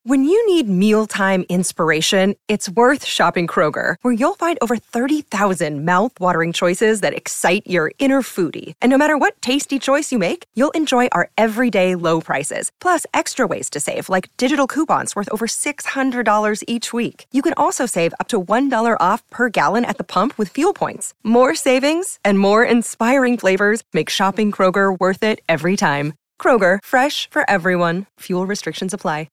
When you need mealtime inspiration, it's worth shopping Kroger, where you'll find over 30,000 mouth-watering choices that excite your inner foodie. And no matter what tasty choice you make, you'll enjoy our everyday low prices, plus extra ways to save, like digital coupons worth over $600 each week. You can also save up to $1 off per gallon at the pump with fuel points. More savings and more inspiring flavors make shopping Kroger worth it every time. Kroger, fresh for everyone. Fuel restrictions apply.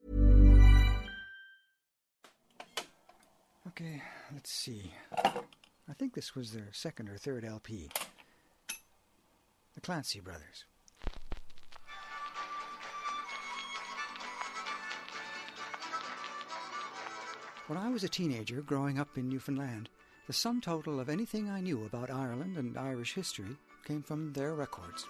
Okay, let's see. I think this was their second or third LP. The Clancy Brothers. When I was a teenager growing up in Newfoundland, the sum total of anything I knew about Ireland and Irish history came from their records.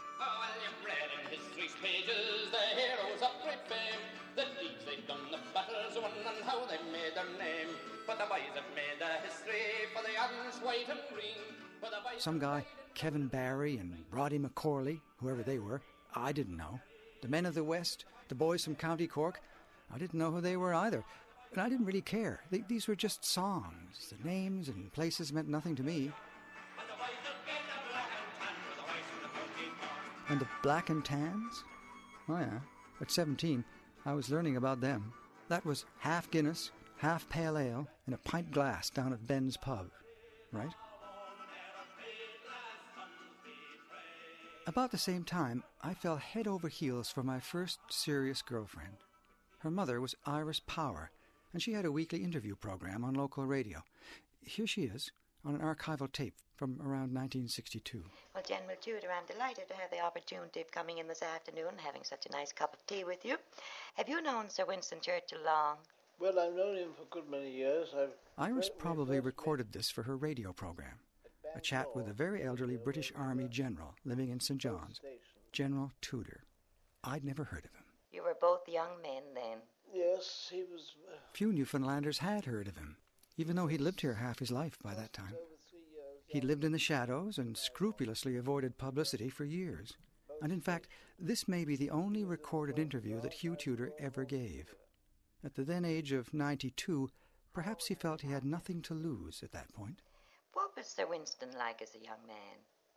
Some guy, Kevin Barry and Roddy McCorley, whoever they were, I didn't know. The Men of the West, the boys from County Cork, I didn't know who they were either. And I didn't really care. These were just songs. The names and places meant nothing to me. And the Black and Tans? Oh yeah, at 17, I was learning about them. That was half Guinness, half pale ale, and a pint glass down at Ben's pub, right? About the same time, I fell head over heels for my first serious girlfriend. Her mother was Iris Power, and she had a weekly interview program on local radio. Here she is, on an archival tape from around 1962. Well, General Tudor, I'm delighted to have the opportunity of coming in this afternoon and having such a nice cup of tea with you. Have you known Sir Winston Churchill long? Well, I've known him for a good many years. Iris probably recorded this for her radio program. A chat with a very elderly British Army general living in St. John's, General Tudor. I'd never heard of him. You were both young men then. Yes, he was... Few Newfoundlanders had heard of him, even though he'd lived here half his life by that time. He'd lived in the shadows and scrupulously avoided publicity for years. And in fact, this may be the only recorded interview that Hugh Tudor ever gave. At the then age of 92, perhaps he felt he had nothing to lose at that point. What was Sir Winston like as a young man?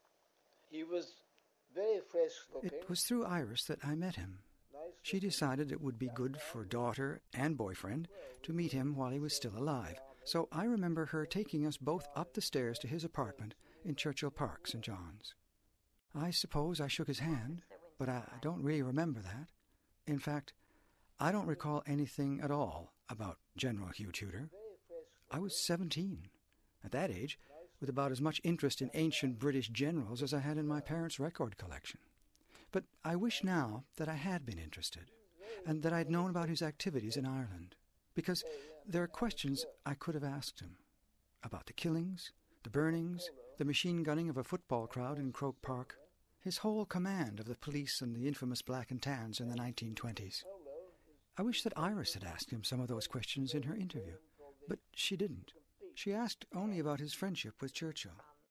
He was very fresh-looking. It was through Iris that I met him. She decided it would be good for daughter and boyfriend to meet him while he was still alive. So I remember her taking us both up the stairs to his apartment in Churchill Park, St. John's. I suppose I shook his hand, but I don't really remember that. In fact, I don't recall anything at all about General Hugh Tudor. I was 17. At that age, with about as much interest in ancient British generals as I had in my parents' record collection. But I wish now that I had been interested, and that I'd known about his activities in Ireland, because there are questions I could have asked him about the killings, the burnings, the machine gunning of a football crowd in Croke Park, his whole command of the police and the infamous Black and Tans in the 1920s. I wish that Iris had asked him some of those questions in her interview, but she didn't. She asked only about his friendship with Churchill.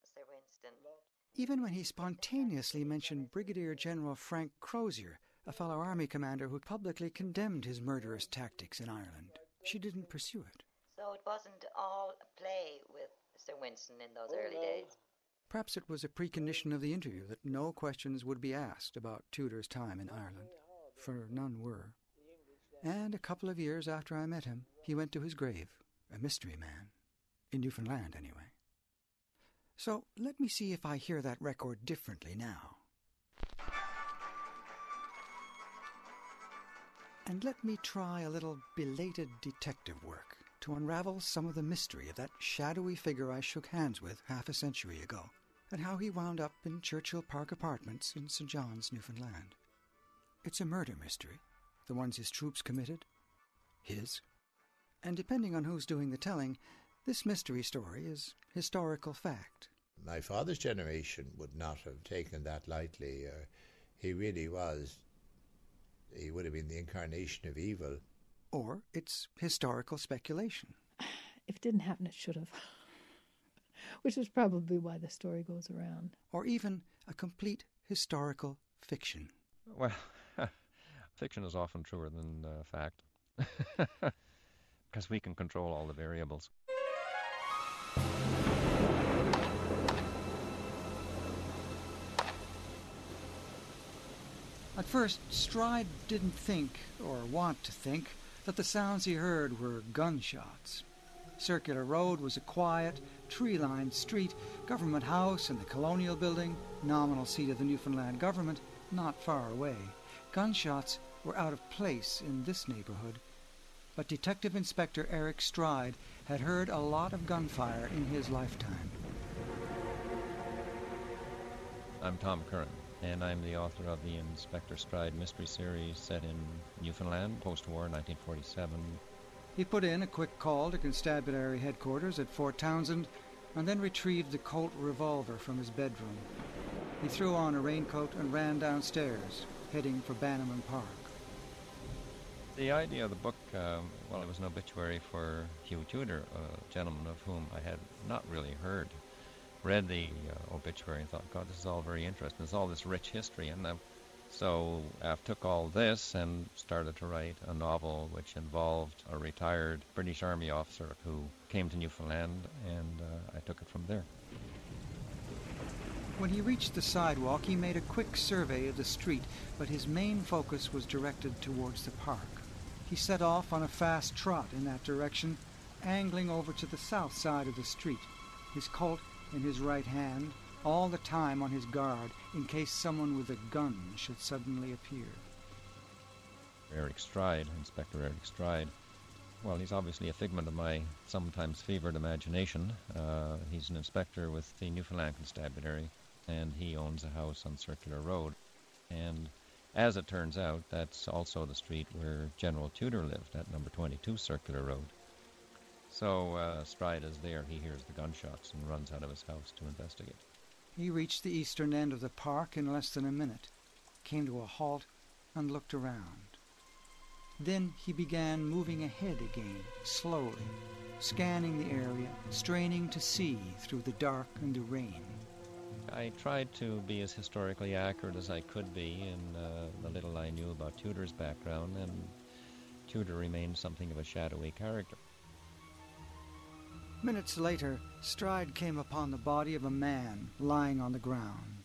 Even when he spontaneously mentioned Brigadier General Frank Crozier, a fellow army commander who publicly condemned his murderous tactics in Ireland, she didn't pursue it. So it wasn't all play with Sir Winston in those early days? Perhaps it was a precondition of the interview that no questions would be asked about Tudor's time in Ireland, for none were. And a couple of years after I met him, he went to his grave, a mystery man. In Newfoundland, anyway. So let me see if I hear that record differently now. And let me try a little belated detective work to unravel some of the mystery of that shadowy figure I shook hands with half a century ago, and how he wound up in Churchill Park Apartments in St. John's, Newfoundland. It's a murder mystery, the ones his troops committed, his. And depending on who's doing the telling, this mystery story is historical fact. My father's generation would not have taken that lightly. He really was. He would have been the incarnation of evil. Or it's historical speculation. If it didn't happen, it should have. Which is probably why the story goes around. Or even a complete historical fiction. Well, fiction is often truer than fact. because we can control all the variables. At first, Stride didn't think, or want to think, that the sounds he heard were gunshots. Circular Road was a quiet, tree-lined street, Government House and the Colonial Building, nominal seat of the Newfoundland government, not far away. Gunshots were out of place in this neighborhood. But Detective Inspector Eric Stride had heard a lot of gunfire in his lifetime. I'm Tom Curran, and I'm the author of the Inspector Stride mystery series set in Newfoundland, post-war, 1947. He put in a quick call to Constabulary headquarters at Fort Townsend and then retrieved the Colt revolver from his bedroom. He threw on a raincoat and ran downstairs, heading for Bannerman Park. The idea of the book, well, it was an obituary for Hugh Tudor, a gentleman of whom I had not really heard. Read the obituary and thought, God, this is all very interesting. There's all this rich history. And so I took all this and started to write a novel which involved a retired British Army officer who came to Newfoundland, and I took it from there. When he reached the sidewalk, he made a quick survey of the street, but his main focus was directed towards the park. He set off on a fast trot in that direction, angling over to the south side of the street, his Colt in his right hand, all the time on his guard in case someone with a gun should suddenly appear. Eric Stride, Inspector Eric Stride, well, he's obviously a figment of my sometimes fevered imagination. He's an inspector with the Newfoundland Constabulary, and he owns a house on Circular Road. And as it turns out, that's also the street where General Tudor lived, at number 22 Circular Road. So Stride is there. He hears the gunshots and runs out of his house to investigate. He reached the eastern end of the park in less than a minute, came to a halt, and looked around. Then he began moving ahead again, slowly, scanning the area, straining to see through the dark and the rain. I tried to be as historically accurate as I could be in the little I knew about Tudor's background, and Tudor remained something of a shadowy character. Minutes later, Stride came upon the body of a man lying on the ground.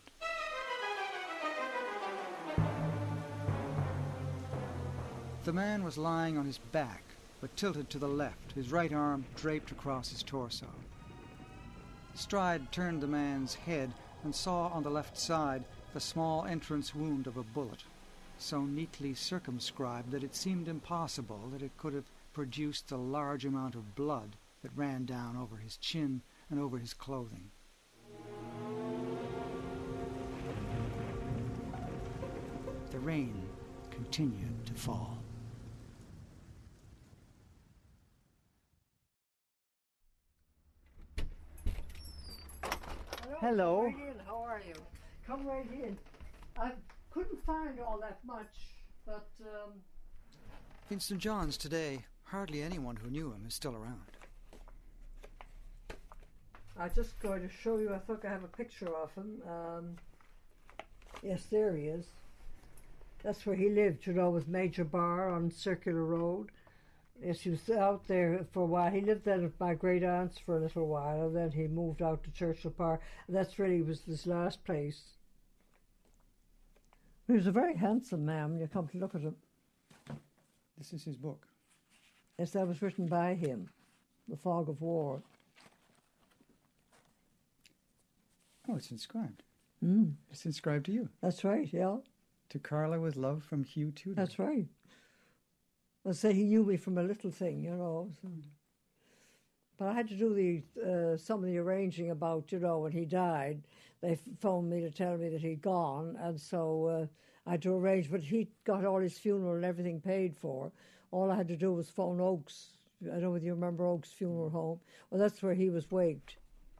The man was lying on his back, but tilted to the left, his right arm draped across his torso. Stride turned the man's head and saw on the left side the small entrance wound of a bullet, so neatly circumscribed that it seemed impossible that it could have produced the large amount of blood that ran down over his chin and over his clothing. The rain continued to fall. Hello. Right in. How are you? Come right in. I couldn't find all that much, but In St. John's today, hardly anyone who knew him is still around. I'm just going to show you. I think I have a picture of him. Yes, there he is. That's where he lived, you know, with Major Barr on Circular Road. Yes, he was out there for a while. He lived there with my great aunts for a little while, and then he moved out to Churchill Park. And that's really was his last place. He was a very handsome man when you come to look at him. This is his book. Yes, that was written by him, The Fog of War. Oh, it's inscribed. Mm. It's inscribed to you. That's right, yeah. To Carla with love from Hugh Tudor. That's right. I'll say he knew me from a little thing, you know. So. But I had to do some of the arranging about, you know, when he died. They phoned me to tell me that he'd gone, and so I had to arrange. But he got all his funeral and everything paid for. All I had to do was phone Oaks. I don't know whether you remember Oaks Funeral Home. Well, that's where he was waked.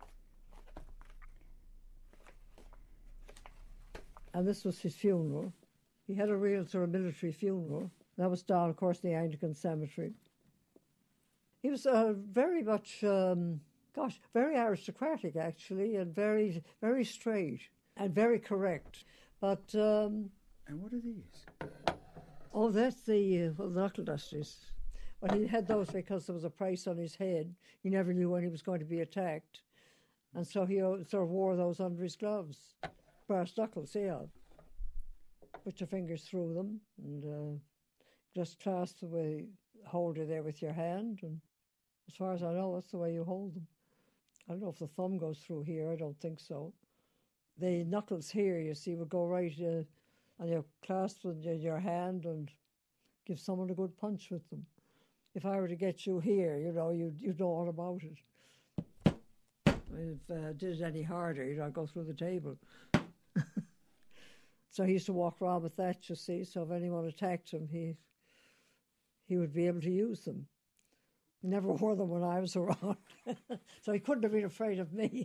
And this was his funeral. He had a real sort of military funeral. That was down, of course, in the Anglican Cemetery. He was very much, very aristocratic, actually, and very, very straight and very correct. But... and what are these? Oh, that's the knuckle dusters. Well, he had those because there was a price on his head. He never knew when he was going to be attacked. And so he sort of wore those under his gloves. Brass knuckles, yeah. Put your fingers through them and just clasp the holder there with your hand. And as far as I know, that's the way you hold them. I don't know if the thumb goes through here. I don't think so. The knuckles here, you see, would go right and you clasp with your hand and give someone a good punch with them. If I were to get you here, you'd know all about it. If I did it any harder, I'd go through the table. So he used to walk around with that, you see, so if anyone attacked him, he would be able to use them. He never wore them when I was around, so he couldn't have been afraid of me.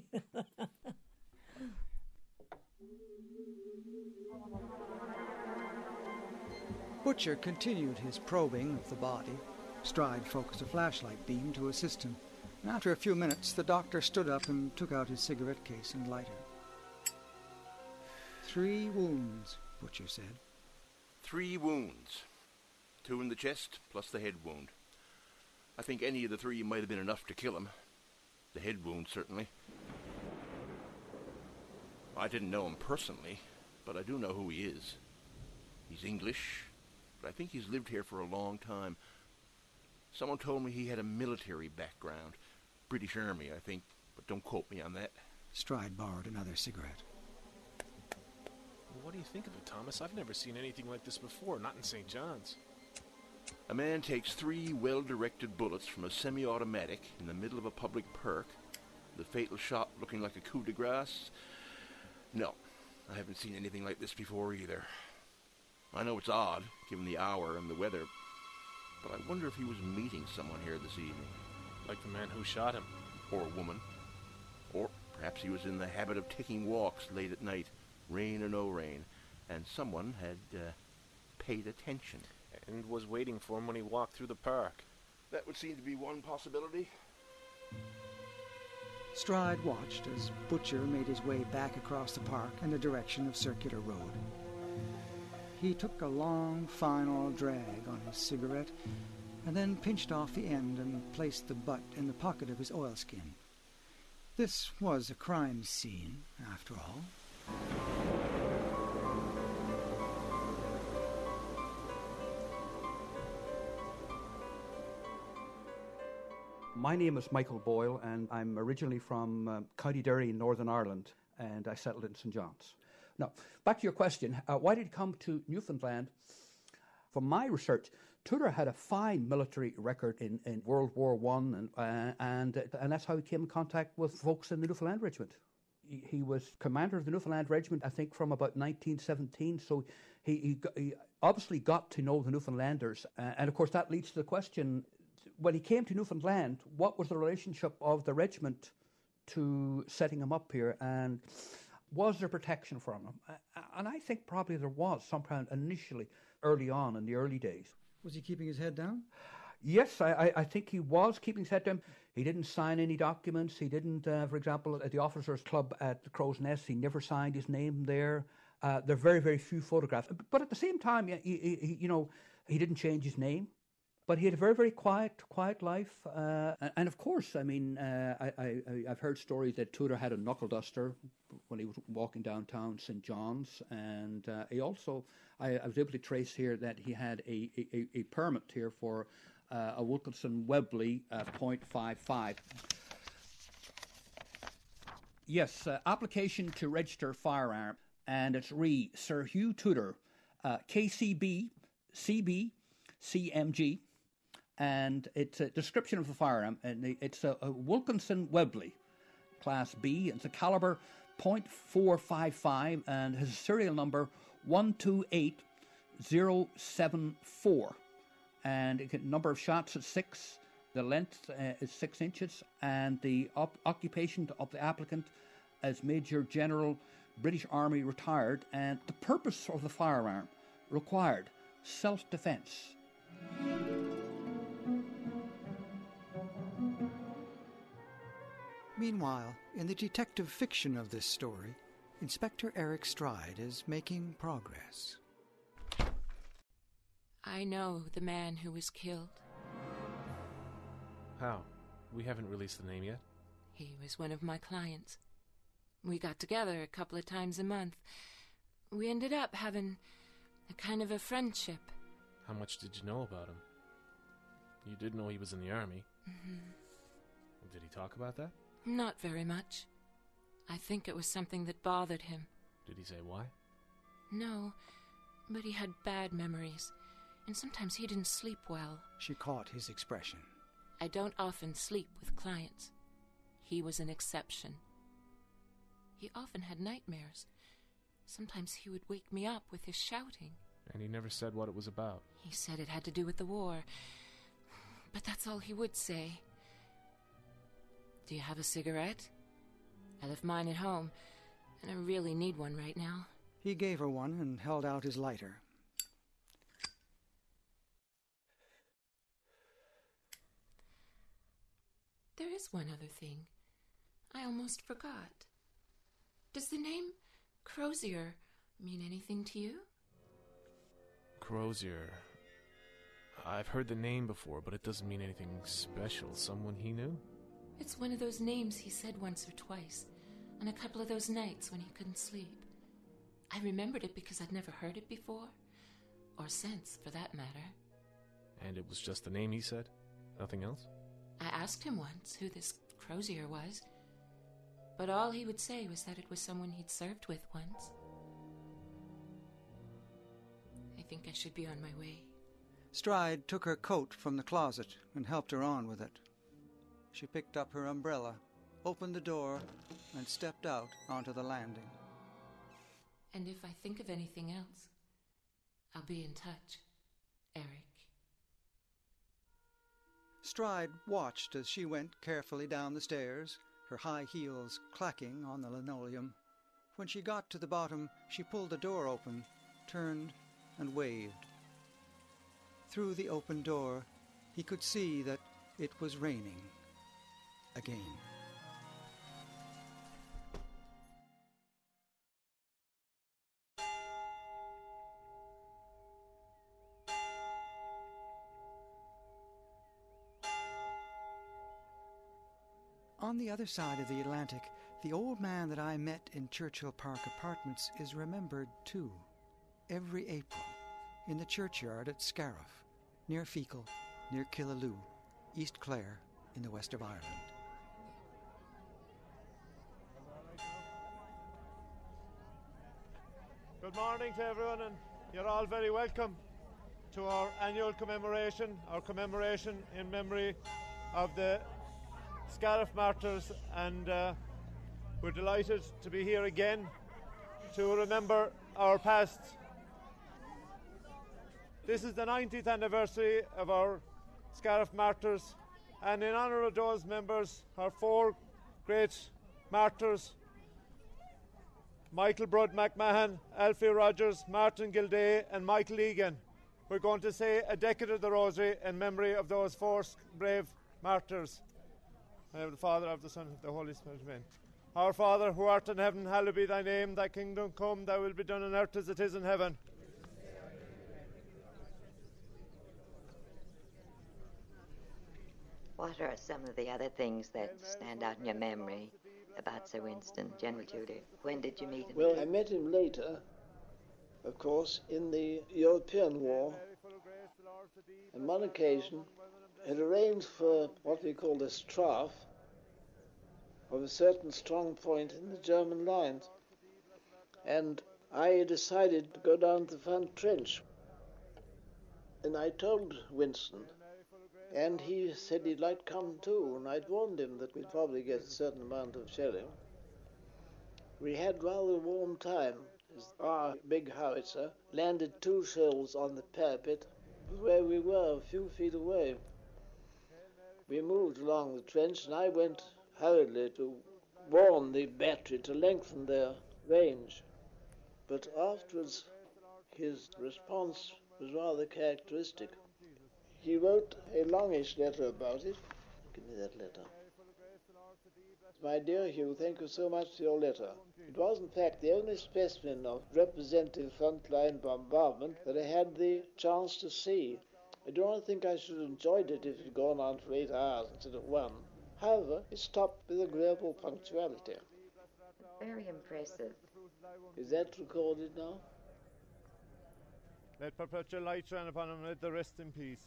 Butcher continued his probing of the body. Stride focused a flashlight beam to assist him. And after a few minutes, the doctor stood up and took out his cigarette case and lighter. 3 wounds, Butcher said. 3 wounds. 2 in the chest, plus the head wound. I think any of the 3 might have been enough to kill him. The head wound, certainly. I didn't know him personally, but I do know who he is. He's English, but I think he's lived here for a long time. Someone told me he had a military background. British Army, I think, but don't quote me on that. Stride borrowed another cigarette. Well, what do you think of it, Thomas? I've never seen anything like this before, not in St. John's. A man takes 3 well-directed bullets from a semi-automatic in the middle of a public park. The fatal shot looking like a coup de grace. No, I haven't seen anything like this before either. I know it's odd, given the hour and the weather, but I wonder if he was meeting someone here this evening. Like the man who shot him. Or a woman. Or perhaps he was in the habit of taking walks late at night, rain or no rain, and someone had paid attention. And was waiting for him when he walked through the park. That would seem to be one possibility. Stride watched as Butcher made his way back across the park in the direction of Circular Road. He took a long, final drag on his cigarette and then pinched off the end and placed the butt in the pocket of his oilskin. This was a crime scene, after all. My name is Michael Boyle, and I'm originally from County Derry in Northern Ireland, and I settled in St. John's. Now, back to your question, why did he come to Newfoundland? From my research, Tudor had a fine military record in World War I, and that's how he came in contact with folks in the Newfoundland Regiment. He was commander of the Newfoundland Regiment, I think, from about 1917, so he obviously got to know the Newfoundlanders, and of course that leads to the question, when he came to Newfoundland, what was the relationship of the regiment to setting him up here, and was there protection from him? And I think probably there was sometime initially, early on in the early days. Was he keeping his head down? Yes, I think he was keeping his head down. He didn't sign any documents. He didn't, for example, at the Officers' Club at the Crow's Nest, he never signed his name there. There are very, very few photographs. But at the same time, he didn't change his name. But he had a very, very quiet life. And of course, I mean, I've heard stories that Tudor had a knuckle duster when he was walking downtown St. John's. And he also, I was able to trace here that he had a permit here for a Wilkinson Webley .55. Yes, application to register firearm. And it's Sir Hugh Tudor, KCB, CB, CMG. And it's a description of the firearm, and it's a Wilkinson Webley, Class B. It's a caliber .455 and has a serial number 128074. And the number of shots is 6. The length is 6 inches, and the occupation of the applicant as Major General, British Army, retired. And the purpose of the firearm required self-defense. Meanwhile, in the detective fiction of this story, Inspector Eric Stride is making progress. I know the man who was killed. How? We haven't released the name yet. He was one of my clients. We got together a couple of times a month. We ended up having a kind of a friendship. How much did you know about him? You did know he was in the army. Mm-hmm. Did he talk about that? Not very much. I think it was something that bothered him. Did he say why? No, but he had bad memories, and sometimes he didn't sleep well. She caught his expression. I don't often sleep with clients. He was an exception. He often had nightmares. Sometimes he would wake me up with his shouting. And he never said what it was about. He said it had to do with the war. But that's all he would say. Do you have a cigarette? I left mine at home, and I really need one right now. He gave her one and held out his lighter. There is one other thing. I almost forgot. Does the name Crozier mean anything to you? Crozier. I've heard the name before, but it doesn't mean anything special. Someone he knew? It's one of those names he said once or twice, on a couple of those nights when he couldn't sleep. I remembered it because I'd never heard it before, or since, for that matter. And it was just the name he said? Nothing else? I asked him once who this Crozier was, but all he would say was that it was someone he'd served with once. I think I should be on my way. Stride took her coat from the closet and helped her on with it. She picked up her umbrella, opened the door, and stepped out onto the landing. And if I think of anything else, I'll be in touch, Eric. Stride watched as she went carefully down the stairs, her high heels clacking on the linoleum. When she got to the bottom, she pulled the door open, turned, and waved. Through the open door, he could see that it was raining again. On the other side of the Atlantic, the old man that I met in Churchill Park Apartments is remembered too, every April, in the churchyard at Scariff, near Feakle, near Killaloe, East Clare, in the west of Ireland. Good morning to everyone, and you're all very welcome to our annual commemoration, in memory of the Scariff martyrs, and we're delighted to be here again to remember our past. This is the 90th anniversary of our Scariff martyrs, and in honour of those members, our four great martyrs, Michael Brudd McMahon, Alfie Rogers, Martin Gilday and Michael Egan. We're going to say a decade of the Rosary in memory of those four brave martyrs. I have the Father, of the Son, of the Holy Spirit. Amen. Our Father, who art in heaven, hallowed be thy name. Thy kingdom come, thy will be done on earth as it is in heaven. What are some of the other things that stand out in your memory about Sir Winston, General Judy? When did you meet him? Well, I met him later, of course, in the European War. On one occasion, had arranged for what we call the Strafe of a certain strong point in the German lines. And I decided to go down the front trench. And I told Winston, and he said he'd like to come too, and I'd warned him that we'd probably get a certain amount of shelling. We had rather a warm time, as our big howitzer landed 2 shells on the parapet where we were, a few feet away. We moved along the trench, and I went hurriedly to warn the battery to lengthen their range. But afterwards, his response was rather characteristic. He wrote a longish letter about it. Give me that letter. My dear Hugh, thank you so much for your letter. It was, in fact, the only specimen of representative frontline bombardment that I had the chance to see. I don't think I should have enjoyed it if it had gone on for 8 hours instead of 1. However, it stopped with agreeable punctuality. Very impressive. Is that recorded now? Let perpetual light shine upon him, let the rest in peace.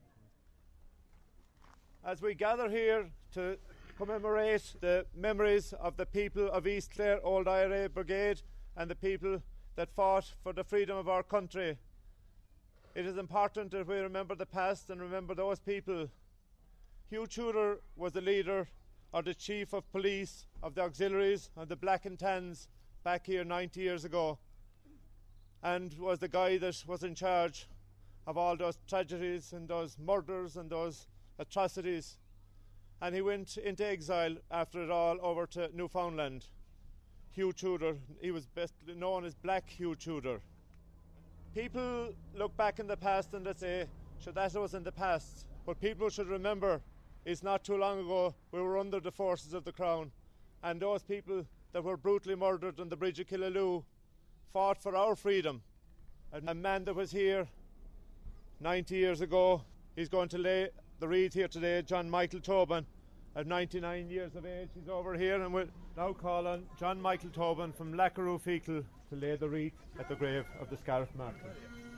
As we gather here to commemorate the memories of the people of East Clare Old IRA Brigade and the people that fought for the freedom of our country, it is important that we remember the past and remember those people. Hugh Tudor was the leader or the chief of police of the auxiliaries of the Black and Tans back here 90 years ago, and was the guy that was in charge of all those tragedies and those murders and those atrocities. And he went into exile after it all over to Newfoundland. Hugh Tudor, he was best known as Black Hugh Tudor. People look back in the past and they say, sure, that was in the past. But people should remember, it's not too long ago we were under the forces of the Crown, and those people that were brutally murdered on the bridge of Killaloe fought for our freedom. And a man that was here 90 years ago, he's going to lay the wreath here today, John Michael Tobin, at 99 years of age. He's over here, and we'll now call on John Michael Tobin from Lackaroo Fecal to lay the wreath at the grave of the Scariff Martyrs.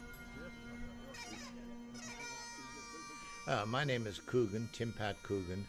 My name is Coogan, Tim Pat Coogan.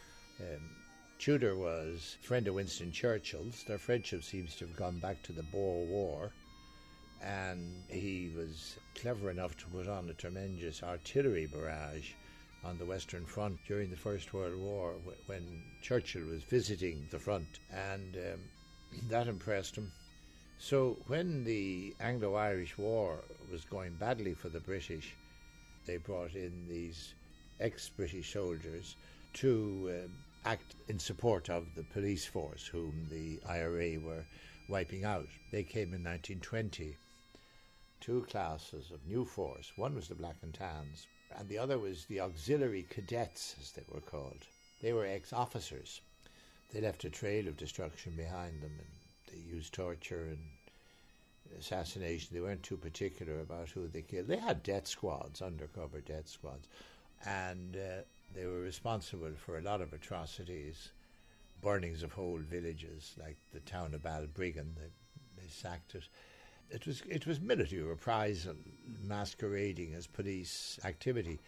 Tudor was a friend of Winston Churchill's. Their friendship seems to have gone back to the Boer War, and he was clever enough to put on a tremendous artillery barrage on the Western Front during the First World War when Churchill was visiting the front, and that impressed him. So when the Anglo-Irish War was going badly for the British, they brought in these ex-British soldiers to act in support of the police force whom the IRA were wiping out. They came in 1920. Two classes of new force. One was the Black and Tans, and the other was the auxiliary cadets, as they were called. They were ex-officers. They left a trail of destruction behind them, and they used torture and assassination. They weren't too particular about who they killed. They had death squads, undercover death squads, and they were responsible for a lot of atrocities, burnings of whole villages, like the town of Balbriggan. They sacked it. It was military reprisal masquerading as police activity.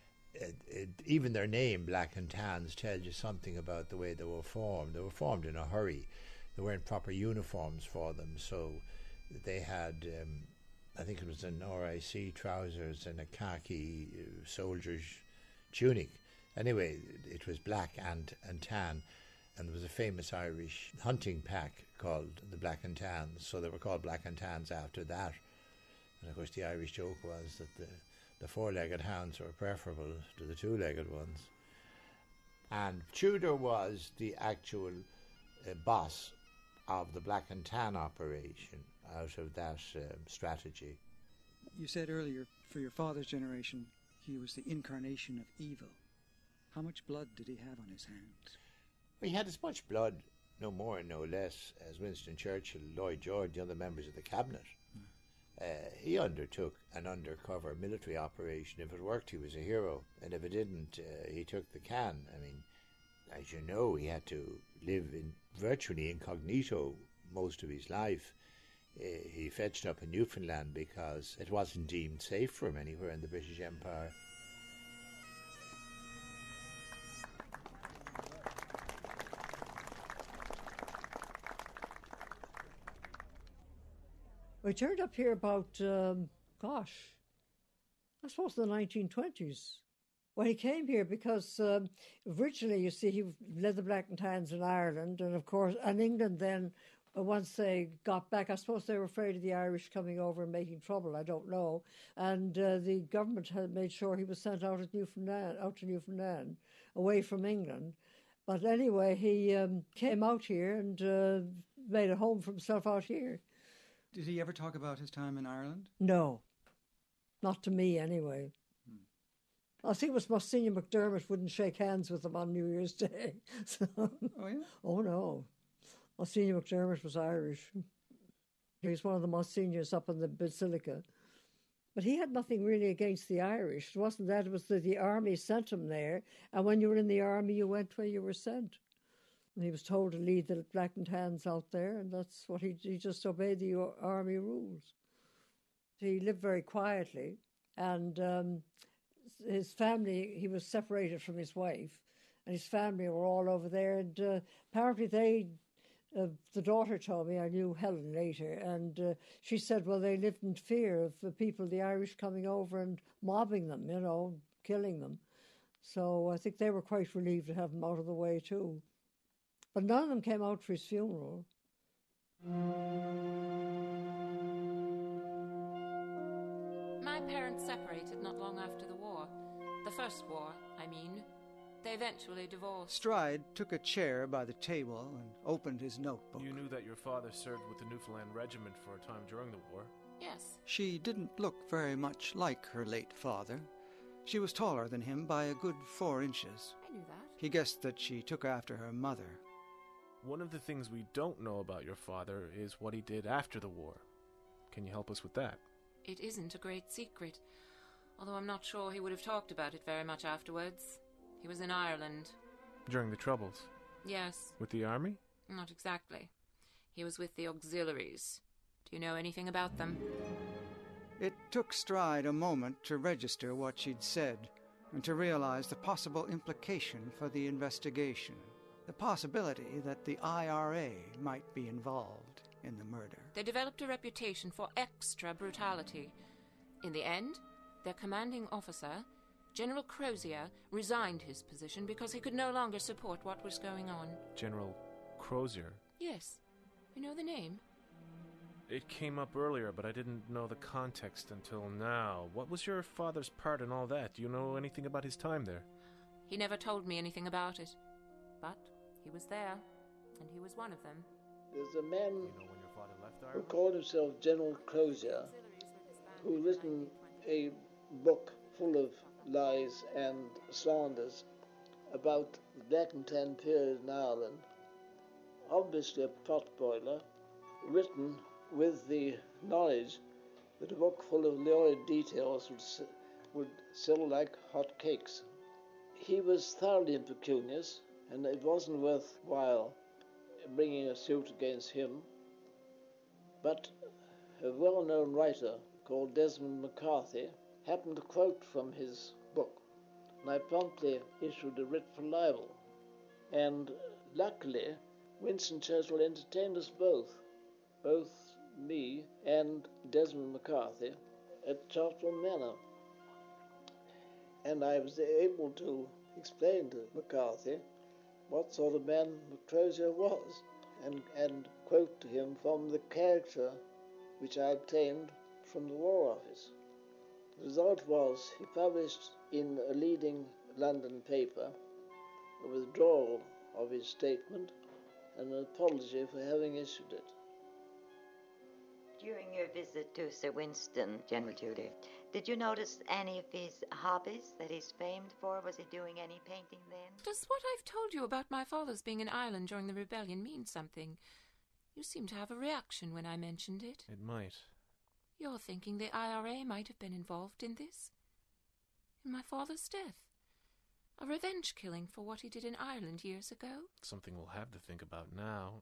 Even their name, Black and Tans, tells you something about the way they were formed. They were formed in a hurry. There weren't proper uniforms for them, so they had, I think it was an RIC trousers and a khaki soldier's tunic. Anyway, it was black and tan, and there was a famous Irish hunting pack called the Black and Tans, so they were called Black and Tans after that. And of course the Irish joke was that the four-legged hounds were preferable to the two-legged ones. And Tudor was the actual boss of the Black and Tan operation out of that strategy. You said earlier, for your father's generation, he was the incarnation of evil. How much blood did he have on his hands? Well, he had as much blood, no more and no less, as Winston Churchill, Lloyd George, the other members of the cabinet. He undertook an undercover military operation. If it worked, he was a hero, and if it didn't, he took the can. I mean, as you know, he had to live in virtually incognito most of his life. He fetched up in Newfoundland because it wasn't deemed safe for him anywhere in the British Empire. We turned up here about, I suppose the 1920s. Well, he came here because originally, you see, he led the Black and Tans in Ireland, and of course, and England then, once they got back, I suppose they were afraid of the Irish coming over and making trouble, I don't know. And the government had made sure he was sent out to Newfoundland, away from England. But anyway, he came out here and made a home for himself out here. Did he ever talk about his time in Ireland? No. Not to me, anyway. I think it was Monsignor McDermott wouldn't shake hands with him on New Year's Day. So, oh, yeah? Oh, no. Monsignor McDermott was Irish. He was one of the Monsignors up in the Basilica. But he had nothing really against the Irish. It wasn't that, it was that the army sent him there, and when you were in the army, you went where you were sent. And he was told to lead the blackened hands out there, and that's what he just obeyed the army rules. He lived very quietly, and his family, he was separated from his wife, and his family were all over there, and apparently the daughter told me, I knew Helen later, and she said, well, they lived in fear of the people, the Irish, coming over and mobbing them, killing them. So I think they were quite relieved to have him out of the way too. But none of them came out for his funeral. My parents separated not long after the war. The first war, I mean. They eventually divorced. Stride took a chair by the table and opened his notebook. You knew that your father served with the Newfoundland Regiment for a time during the war? Yes. She didn't look very much like her late father. She was taller than him by a good 4 inches. I knew that. He guessed that she took after her mother. One of the things we don't know about your father is what he did after the war. Can you help us with that? It isn't a great secret, although I'm not sure he would have talked about it very much afterwards. He was in Ireland. During the Troubles? Yes. With the army? Not exactly. He was with the auxiliaries. Do you know anything about them? It took Stride a moment to register what she'd said and to realize the possible implication for the investigation, the possibility that the IRA might be involved in the murder. They developed a reputation for extra brutality. In the end, their commanding officer, General Crozier, resigned his position because he could no longer support what was going on. General Crozier? Yes. You know the name? It came up earlier, but I didn't know the context until now. What was your father's part in all that? Do you know anything about his time there? He never told me anything about it. But he was there, and he was one of them. There's a man when your father left who Ireland? called himself General Crozier, who written a book full of lies and slanders about the Black and Tan period in Ireland. Obviously a potboiler, written with the knowledge that a book full of lurid details would sell like hot cakes. He was thoroughly impecunious, and it wasn't worthwhile bringing a suit against him. But a well-known writer called Desmond McCarthy happened to quote from his book, and I promptly issued a writ for libel. And luckily, Winston Churchill entertained us both me and Desmond McCarthy, at Churchill Manor. And I was able to explain to McCarthy what sort of man Crozier was, and quote to him from the character which I obtained from the War Office. The result was he published in a leading London paper a withdrawal of his statement and an apology for having issued it. During your visit to Sir Winston, General Tudor, did you notice any of his hobbies that he's famed for? Was he doing any painting then? Does what I've told you about my father's being in Ireland during the rebellion mean something? You seem to have a reaction when I mentioned it. It might. You're thinking the IRA might have been involved in this? In my father's death? A revenge killing for what he did in Ireland years ago? Something we'll have to think about now.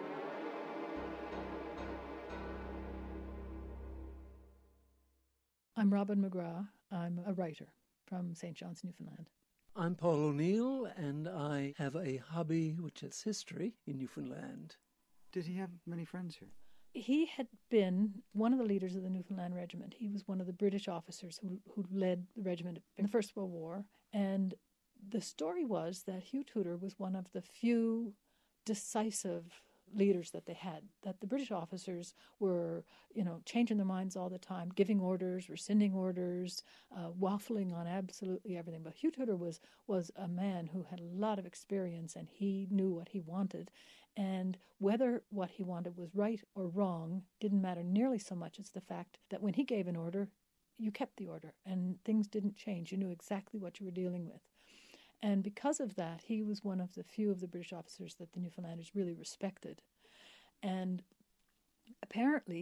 I'm Robin McGrath. I'm a writer from St. John's, Newfoundland. I'm Paul O'Neill, and I have a hobby which is history in Newfoundland. Did he have many friends here? He had been one of the leaders of the Newfoundland Regiment. He was one of the British officers who led the regiment in the First World War. And the story was that Hugh Tudor was one of the few decisive leaders that they had, that the British officers were, changing their minds all the time, giving orders, rescinding orders, waffling on absolutely everything. But Hugh Tudor was a man who had a lot of experience, and he knew what he wanted. And whether what he wanted was right or wrong didn't matter nearly so much as the fact that when he gave an order, you kept the order, and things didn't change. You knew exactly what you were dealing with. And because of that, he was one of the few of the British officers that the Newfoundlanders really respected. And apparently,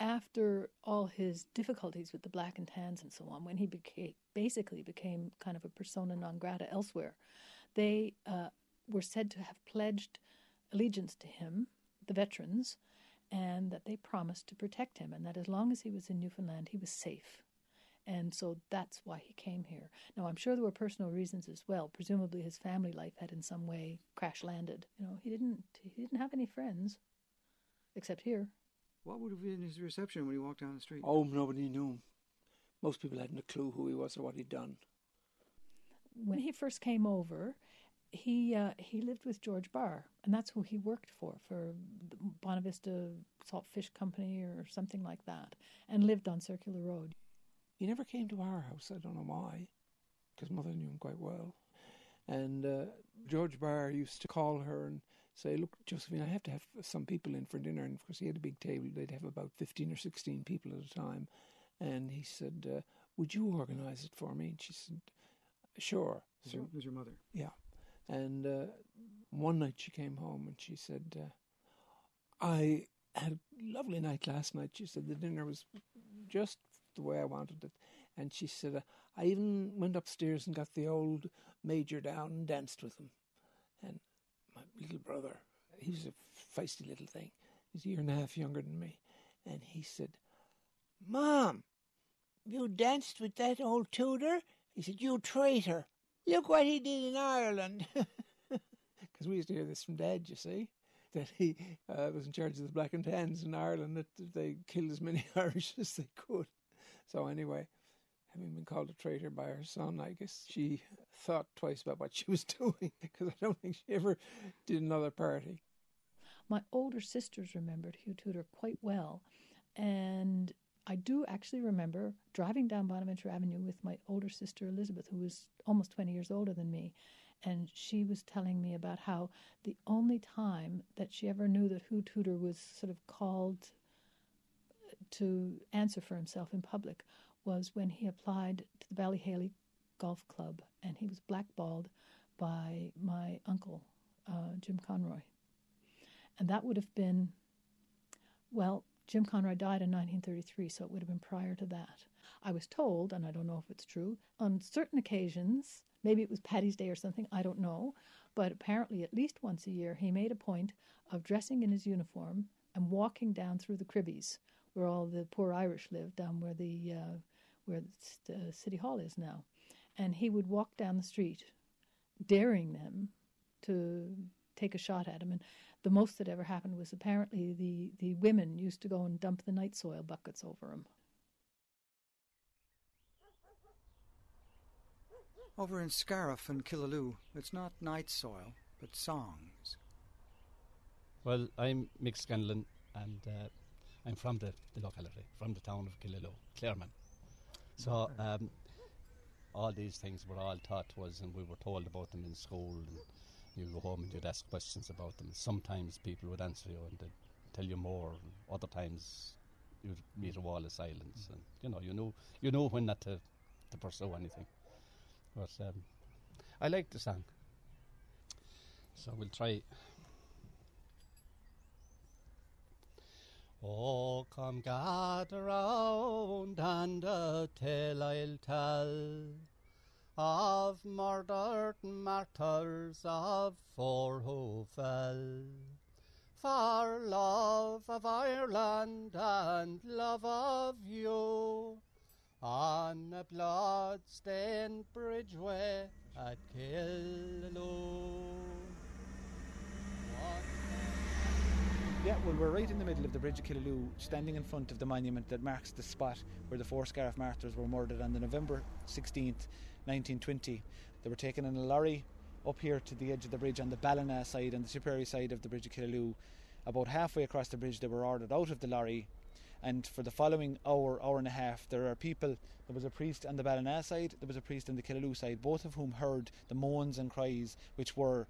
after all his difficulties with the Black and Tans and so on, when he basically became kind of a persona non grata elsewhere, they were said to have pledged allegiance to him, the veterans, and that they promised to protect him, and that as long as he was in Newfoundland, he was safe. And so that's why he came here. Now, I'm sure there were personal reasons as well. Presumably his family life had in some way crash-landed. You know, he didn't have any friends, except here. What would have been his reception when he walked down the street? Oh, nobody knew him. Most people hadn't a clue who he was or what he'd done. When he first came over, he lived with George Barr, and that's who he worked for the Bonavista Salt Fish Company or something like that, and lived on Circular Road. He never came to our house. I don't know why, because Mother knew him quite well. And George Barr used to call her and say, "Look, Josephine, I have to have some people in for dinner." And of course he had a big table. They'd have about 15 or 16 people at a time. And he said, "Would you organise it for me?" And she said, "Sure." Was your mother? Yeah. And one night she came home and she said, "I had a lovely night last night." She said, "The dinner was just the way I wanted it." And she said, "I even went upstairs and got the old Major down and danced with him." And my little brother, he was a feisty little thing. He's a year and a half younger than me. And he said, "Mom, you danced with that old Tudor?" He said, "You traitor. Look what he did in Ireland." Because we used to hear this from Dad, you see, that he was in charge of the Black and Tans in Ireland, that they killed as many Irish as they could. So anyway, having been called a traitor by her son, I guess she thought twice about what she was doing, because I don't think she ever did another party. My older sisters remembered Hugh Tudor quite well, and I do actually remember driving down Bonaventure Avenue with my older sister Elizabeth, who was almost 20 years older than me, and she was telling me about how the only time that she ever knew that Hugh Tudor was sort of called to answer for himself in public was when he applied to the Ballyhaley Golf Club, and he was blackballed by my uncle, Jim Conroy. And that would have been, well, Jim Conroy died in 1933, so it would have been prior to that. I was told, and I don't know if it's true, on certain occasions, maybe it was Paddy's Day or something, I don't know, but apparently at least once a year he made a point of dressing in his uniform and walking down through the Cribbies, where all the poor Irish lived, down where the City Hall is now. And he would walk down the street, daring them to take a shot at him. And the most that ever happened was apparently the women used to go and dump the night soil buckets over him. Over in Scariff and Killaloe, it's not night soil, but songs. Well, I'm Mick Scanlon, and I'm from the locality, from the town of Killaloe, Clareman. So all these things were all taught to us, and we were told about them in school, and you'd go home and you'd ask questions about them. Sometimes people would answer you and they'd tell you more, and other times you'd meet a wall of silence, and you know when not to pursue anything. But I like the song, so we'll try. Oh, come gather round and a tale I'll tell of murdered martyrs of four who fell for love of Ireland and love of you on a blood-stained bridgeway at Killaloe. Yeah, well, we're right in the middle of the Bridge of Killaloe, standing in front of the monument that marks the spot where the four Scariff martyrs were murdered on the November 16th, 1920. They were taken in a lorry up here to the edge of the bridge on the Ballina side and the Tipperary side of the Bridge of Killaloe. About halfway across the bridge, they were ordered out of the lorry, and for the following hour and a half, there are people. There was a priest on the Ballina side, there was a priest on the Killaloe side, both of whom heard the moans and cries, which were,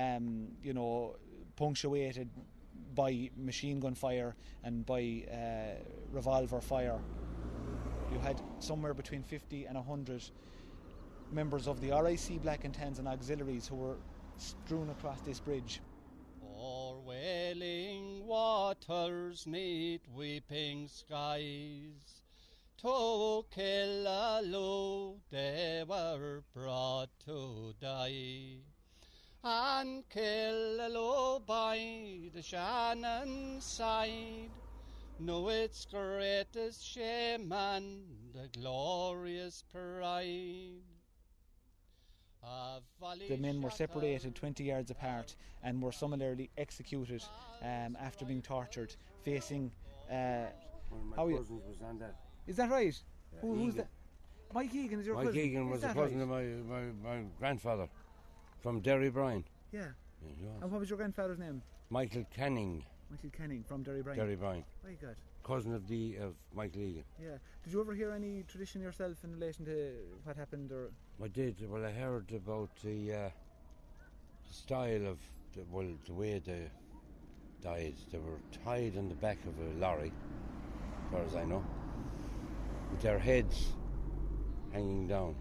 punctuated by machine gun fire and by revolver fire. You had somewhere between 50 and 100 members of the RIC Black and Tans and auxiliaries who were strewn across this bridge. Or wailing waters meet weeping skies. To Killaloe they were brought to die, and Killaloe by the Shannon side, know its greatest shame and the glorious pride. The men were separated 20 yards apart and were summarily executed after being tortured, facing... One of my cousins was on that. Is that right? Who's Egan. that? Mike Egan is your cousin? Mike Egan was a cousin of my grandfather from Derry Bryan. Yeah. And what was your grandfather's name? Michael Canning. Michael Canning from Derry Bryan. Derry Bryan. Very good. Cousin of Michael Egan. Yeah. Did you ever hear any tradition yourself in relation to what happened? Or I did. Well, I heard about the style of the way they died. They were tied on the back of a lorry, as far as I know, with their heads hanging down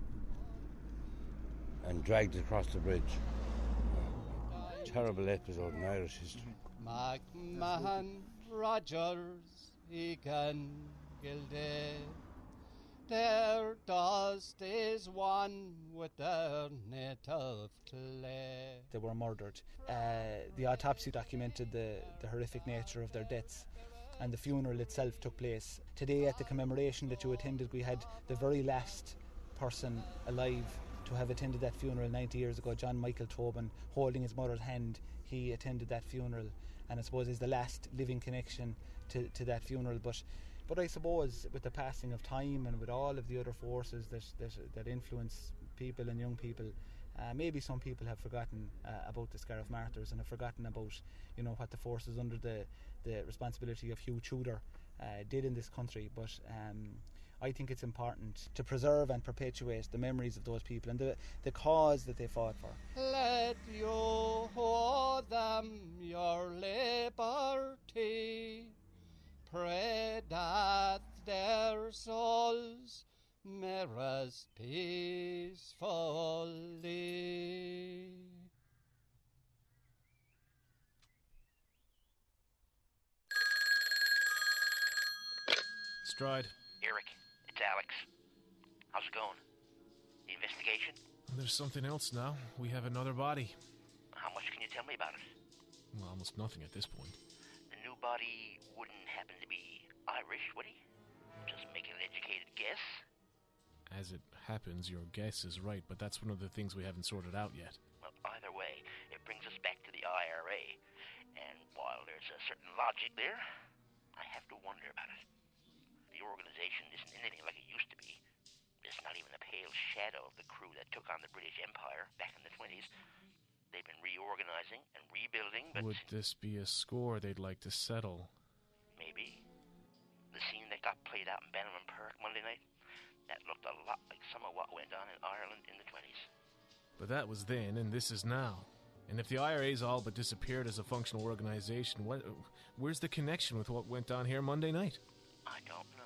and dragged across the bridge. Terrible episode in Irish history. MacMahon, Rogers, Egan, Gildea, their dust is one with their native clay. They were murdered. The autopsy documented the horrific nature of their deaths, and the funeral itself took place. Today at the commemoration that you attended, we had the very last person alive to have attended that funeral 90 years ago, John Michael Tobin, holding his mother's hand. He attended that funeral, and I suppose is the last living connection to that funeral. But I suppose with the passing of time and with all of the other forces that influence people and young people, maybe some people have forgotten about the Scariff Martyrs and have forgotten about what the forces under the responsibility of Hugh Tudor did in this country. But I think it's important to preserve and perpetuate the memories of those people and the cause that they fought for. Let you hold them your liberty, pray that their souls may rest peacefully. Stride. Eric, it's Alex. How's it going? The investigation? There's something else now. We have another body. How much can you tell me about it? Well, almost nothing at this point. The new body wouldn't happen to be Irish, would he? Just making an educated guess? As it happens, your guess is right, but that's one of the things we haven't sorted out yet. Well, either way, it brings us back to the IRA. And while there's a certain logic there, I have to wonder about it. The organization isn't anything like it used to be. There's not even a pale shadow of the crew that took on the British Empire back in the 20s. They've been reorganizing and rebuilding, but... Would this be a score they'd like to settle? Maybe. The scene that got played out in Bannerman Park Monday night, that looked a lot like some of what went on in Ireland in the 20s. But that was then, and this is now. And if the IRA's all but disappeared as a functional organization, where's the connection with what went on here Monday night? I don't know.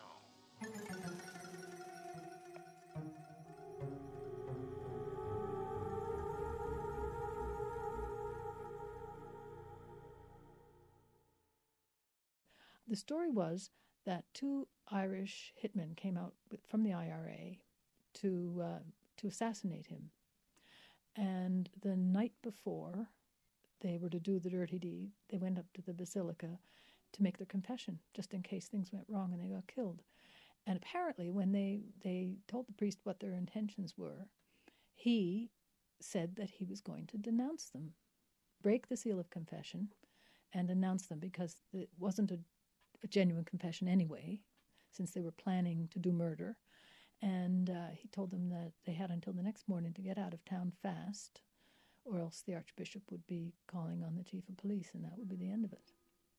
The story was that 2 Irish hitmen came out from the IRA to assassinate him. And the night before they were to do the dirty deed, they went up to the basilica to make their confession, just in case things went wrong and they got killed. And apparently when they told the priest what their intentions were, he said that he was going to denounce them, break the seal of confession, and denounce them, because it wasn't a genuine confession anyway, since they were planning to do murder. And he told them that they had until the next morning to get out of town fast, or else the Archbishop would be calling on the Chief of Police, and that would be the end of it.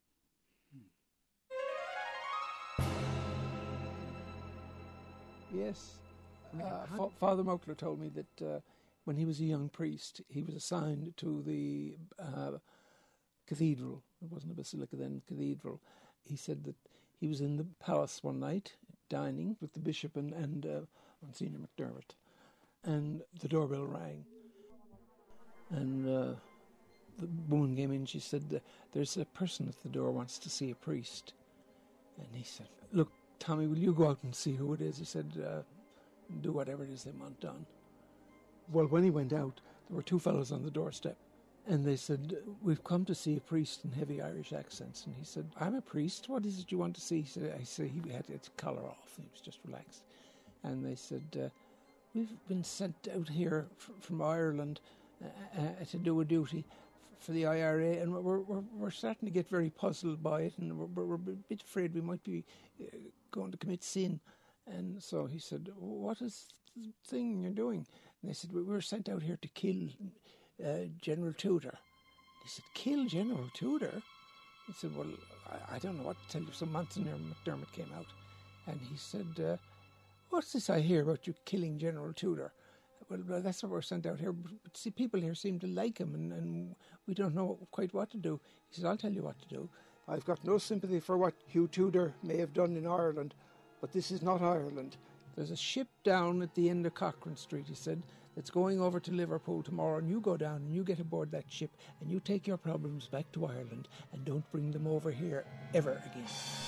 Yes. Father Moakler told me that when he was a young priest, he was assigned to the cathedral. It wasn't a basilica then, cathedral. He said that he was in the palace one night, dining with the bishop and Monsignor McDermott, and the doorbell rang. And the woman woman came in, she said, there's a person at the door wants to see a priest. And he said, look, Tommy, will you go out and see who it is? He said, do whatever it is they want done. Well, when he went out, there were two fellows on the doorstep. And they said, we've come to see a priest in heavy Irish accents. And he said, I'm a priest. What is it you want to see? He had his collar off. He was just relaxed. And they said, we've been sent out here from Ireland to do a duty for the IRA. And we're starting to get very puzzled by it. And we're a bit afraid we might be going to commit sin. And so he said, what is the thing you're doing? And they said, we were sent out here to kill General Tudor. He said, kill General Tudor? He said, well, I don't know what to tell you. So Monsignor McDermott came out and he said, what's this I hear about you killing General Tudor? Well, that's what we're sent out here. But see, people here seem to like him and we don't know quite what to do. He said, I'll tell you what to do. I've got no sympathy for what Hugh Tudor may have done in Ireland, but this is not Ireland. There's a ship down at the end of Cochrane Street, he said, that's going over to Liverpool tomorrow, and you go down and you get aboard that ship and you take your problems back to Ireland and don't bring them over here ever again.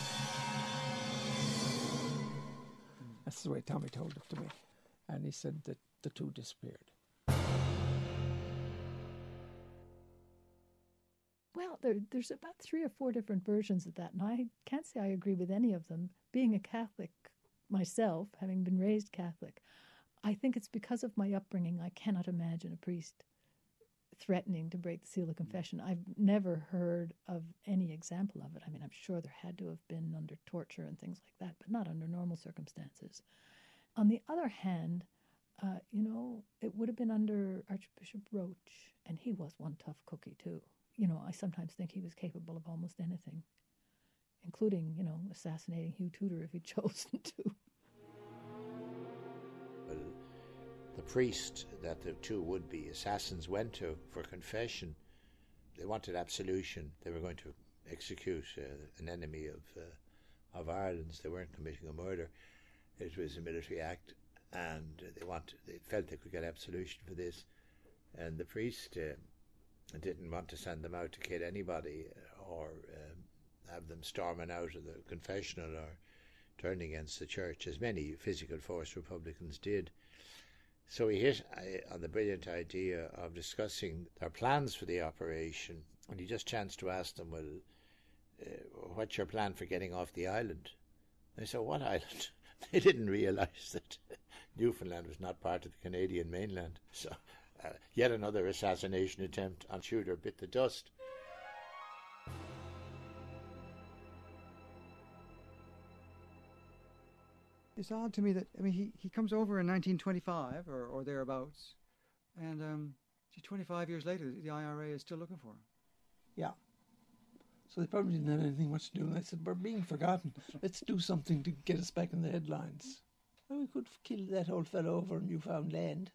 That's the way Tommy told it to me. And he said that the two disappeared. Well, there's about 3 or 4 different versions of that, and I can't say I agree with any of them. Being a Catholic myself, having been raised Catholic, I think it's because of my upbringing I cannot imagine a priest threatening to break the seal of confession. I've never heard of any example of it. I mean, I'm sure there had to have been under torture and things like that, but not under normal circumstances. On the other hand, it would have been under Archbishop Roach, and he was one tough cookie too. I sometimes think he was capable of almost anything, including, assassinating Hugh Tudor if he'd chosen to. Well, the priest that the two would-be assassins went to for confession, they wanted absolution. They were going to execute an enemy of Ireland's. They weren't committing a murder. It was a military act, and they felt they could get absolution for this. And the priest didn't want to send them out to kill anybody or have them storming out of the confessional or turning against the church, as many physical force Republicans did. So he hit on the brilliant idea of discussing their plans for the operation, and he just chanced to ask them, well, what's your plan for getting off the island? They said, what island? They didn't realise that Newfoundland was not part of the Canadian mainland. So yet another assassination attempt on Tudor bit the dust. It's odd to me that, he comes over in 1925 or thereabouts, and 25 years later, the IRA is still looking for him. Yeah. So they probably didn't have anything much to do, and they said, we're being forgotten. Let's do something to get us back in the headlines. Well, we could kill that old fellow over in Newfoundland.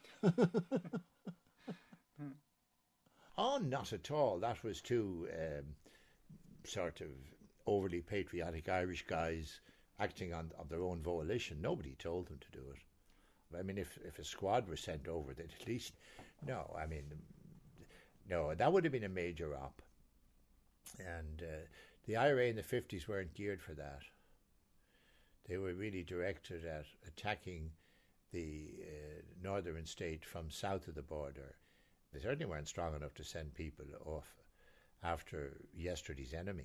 Oh, not at all. That was two sort of overly patriotic Irish guys acting on their own volition. Nobody told them to do it. I mean, if a squad were sent over, they'd at least... No, that would have been a major op. And the IRA in the 50s weren't geared for that. They were really directed at attacking the northern state from south of the border. They certainly weren't strong enough to send people off after yesterday's enemy.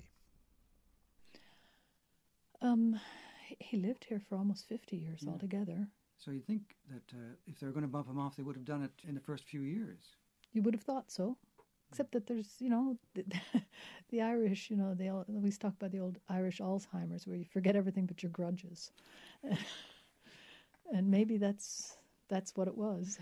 He lived here for almost 50 years altogether. So you'd think that if they were going to bump him off, they would have done it in the first few years. You would have thought so. Except that there's, the Irish, they always talk about the old Irish Alzheimer's, where you forget everything but your grudges. And maybe that's what it was.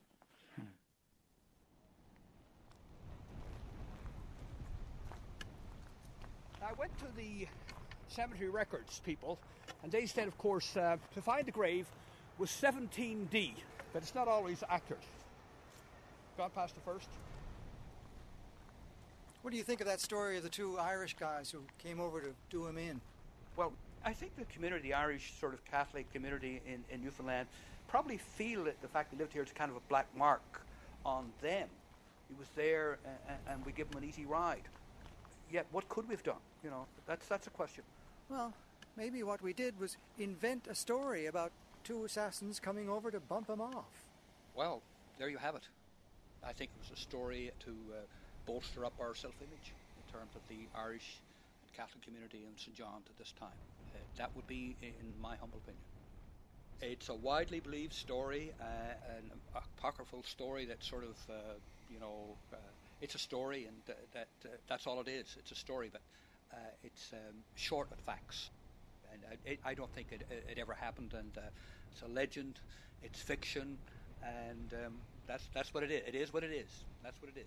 I went to the cemetery records people, and they said, of course, to find the grave was 17D, but it's not always accurate. Gone past the first. What do you think of that story of the two Irish guys who came over to do him in? Well, I think the community, the Irish sort of Catholic community in Newfoundland, probably feel that the fact they lived here is kind of a black mark on them. He was there, and we give him an easy ride. Yet, what could we have done? You know, that's a question. Well, maybe what we did was invent a story about two assassins coming over to bump him off. Well, there you have it. I think it was a story to bolster up our self-image in terms of the Irish and Catholic community in St. John's at this time. That would be, in my humble opinion. It's a widely believed story, an apocryphal story that sort of, it's a story, and that's all it is. It's a story, but it's short with facts. And I don't think it ever happened, and it's a legend, it's fiction, and that's what it is. It is what it is. That's what it is.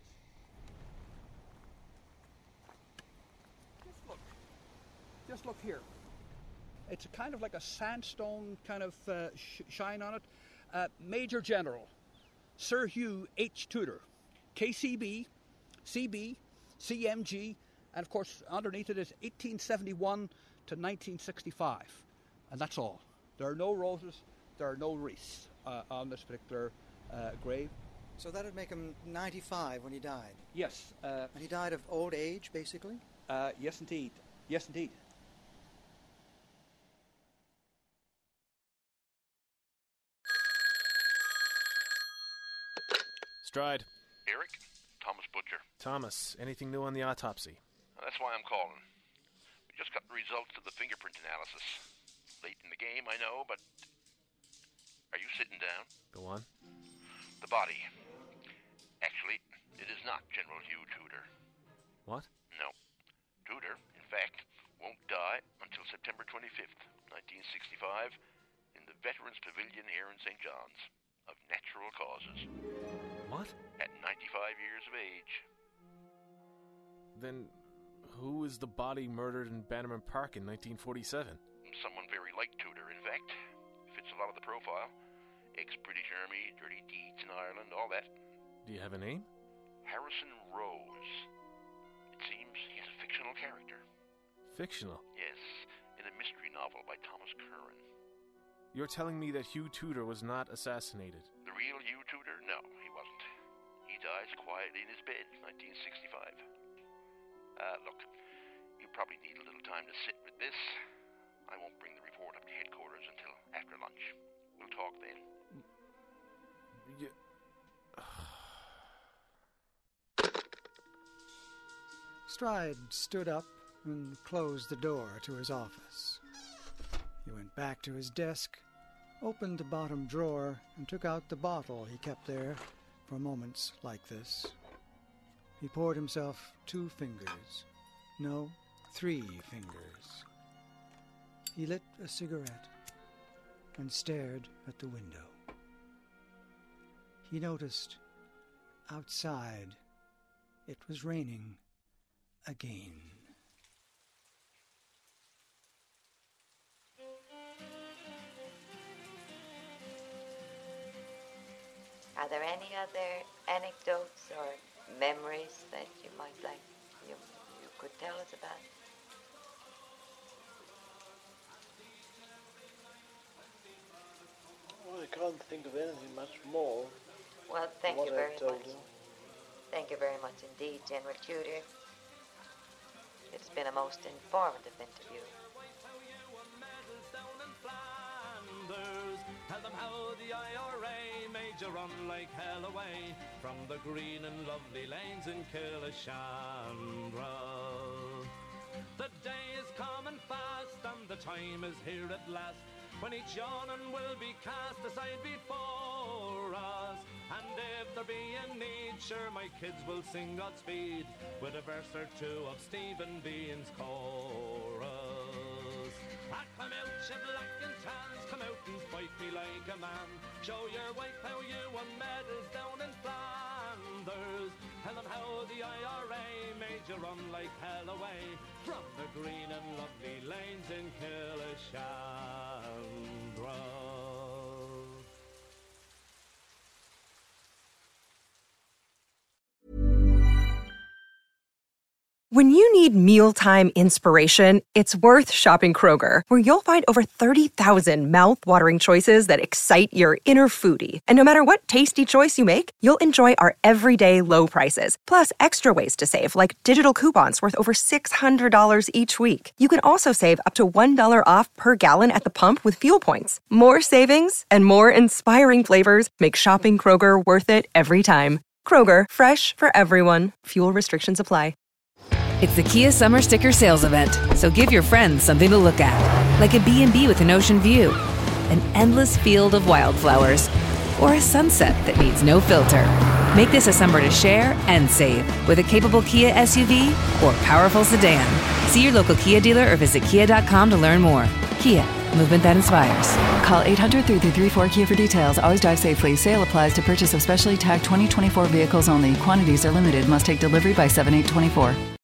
Just look here. It's a kind of like a sandstone kind of shine on it. Major General Sir Hugh H. Tudor, KCB, CB, CMG, and of course underneath it is 1871 to 1965. And that's all. There are no roses, there are no wreaths on this particular grave. So that would make him 95 when he died? Yes. And he died of old age, basically? Yes, indeed. Yes, indeed. Stride. Eric, Thomas Butcher. Thomas, anything new on the autopsy? That's why I'm calling. We just got the results of the fingerprint analysis. Late in the game, I know, but... Are you sitting down? Go on. The body. Actually, it is not General Hugh Tudor. What? No. Tudor, in fact, won't die until September 25th, 1965, in the Veterans Pavilion here in St. John's, of natural causes. What? At 95 years of age. Then who is the body murdered in Bannerman Park in 1947? Someone very like Tudor, in fact. Fits a lot of the profile. Ex-British Army, dirty deeds in Ireland, all that. Do you have a name? Harrison Rose. It seems he's a fictional character. Fictional? Yes, in a mystery novel by Thomas Curran. You're telling me that Hugh Tudor was not assassinated? The real Hugh Tudor? No, he wasn't. He dies quietly in his bed, 1965. Look, you probably need a little time to sit with this. I won't bring the report up to headquarters until after lunch. We'll talk then. Stride stood up and closed the door to his office. He went back to his desk, opened the bottom drawer, and took out the bottle he kept there for moments like this. He poured himself 2 fingers. No, 3 fingers. He lit a cigarette and stared at the window. He noticed outside it was raining again. Are there any other anecdotes or memories that you might like you could tell us about? Well, I can't think of anything much more. Well, thank you very much. You. Thank you very much indeed, General Tudor. It's been a most informative interview. Tell them how the IRA made you run like hell away from the green and lovely lanes in Killashandra. The day is coming fast and the time is here at last when each yawning will be cast aside before us. And if there be a need, sure my kids will sing Godspeed with a verse or 2 of Stephen Bean's chorus. Come out, you black and tans, come out and fight me like a man. Show your wife how you won medals down in Flanders. Tell them how the IRA made you run like hell away from the green and lovely lanes in Killashandra. When you need mealtime inspiration, it's worth shopping Kroger, where you'll find over 30,000 mouth-watering choices that excite your inner foodie. And no matter what tasty choice you make, you'll enjoy our everyday low prices, plus extra ways to save, like digital coupons worth over $600 each week. You can also save up to $1 off per gallon at the pump with fuel points. More savings and more inspiring flavors make shopping Kroger worth it every time. Kroger, fresh for everyone. Fuel restrictions apply. It's the Kia Summer Sticker Sales Event, so give your friends something to look at, like a B&B with an ocean view, an endless field of wildflowers, or a sunset that needs no filter. Make this a summer to share and save with a capable Kia SUV or powerful sedan. See your local Kia dealer or visit kia.com to learn more. Kia, movement that inspires. Call 800-3334-KIA for details. Always drive safely. Sale applies to purchase of specially tagged 2024 vehicles only. Quantities are limited. Must take delivery by 7/8/24.